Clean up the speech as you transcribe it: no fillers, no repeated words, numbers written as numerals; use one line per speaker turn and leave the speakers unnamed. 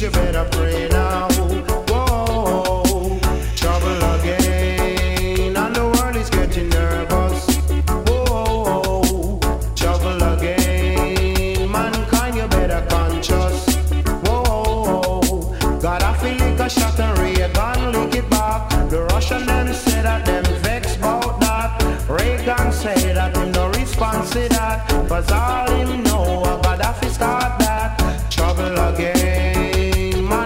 you better pray now. Whoa, trouble again, and the world is getting nervous. Whoa, trouble again, mankind you better conscious. Whoa, gotta feel like a shot and Reagan lick it back. The Russian them say that them vex about that. Reagan say that him no response to that, 'cause all him know Gaddafi start that. Trouble again.